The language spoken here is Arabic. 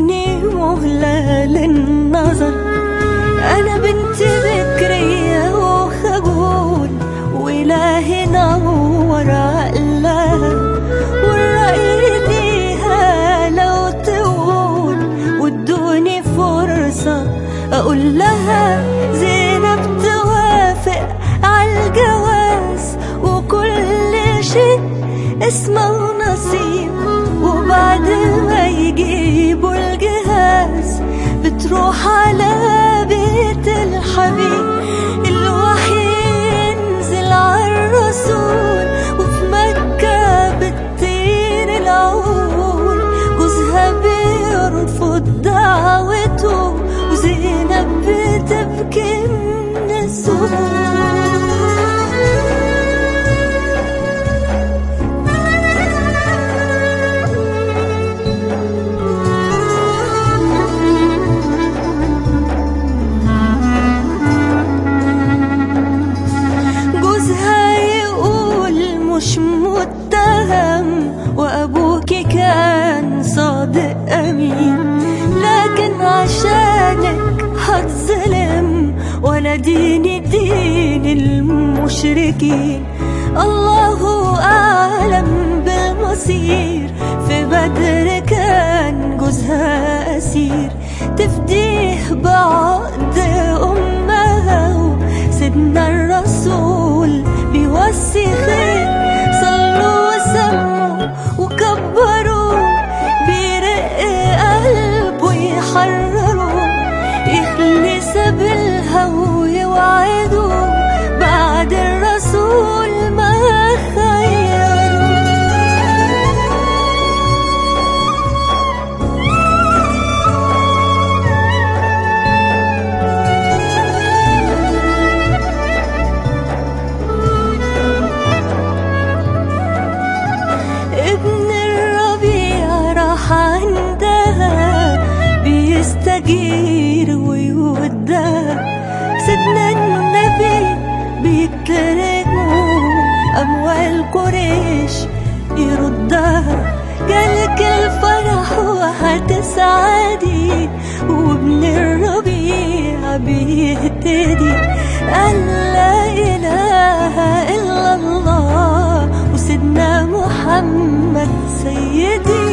ادوني مهلة للنظر. أنا بنت بكرية وخجول، وإلهي نور عقلها، والرأي ليها لو تقول، وادوني فرصة أقول لها زينب توافق عالجواز، وكل شيء اسمه نصيب. وبعد ما يجيبوا الجهاز بتروح على بيت الحبيب، الوحي ينزل عالرسول، وفي مكة بتطير العقول. جوزها بيرفض دعوته، وزينب بتبكي من الذل. مش متهم وأبوكي كان صادق أمين، لكن عشانك هتظلم، وأنا ديني دين المشركين. الله أعلم بالمصير، في بدر كان جوزها أسير، تفديه بعقد أمها، وسيدنا الرسول بيوصي خير. صلوا وسموا وكبروا، بيرق قلبه يحرروا، يخلي سبيلها ويوعدوا، بعد الرسول ما خيروا. ابن الربيع راح عندها بيستجير ويودها، سيدنا النبي بيكرمه، أموال قريش يردها. جالك الفرح وهتسعدي، وابن الربيع بيهتدي، قال لا إله إلا الله، وسيدنا محمد سيدي.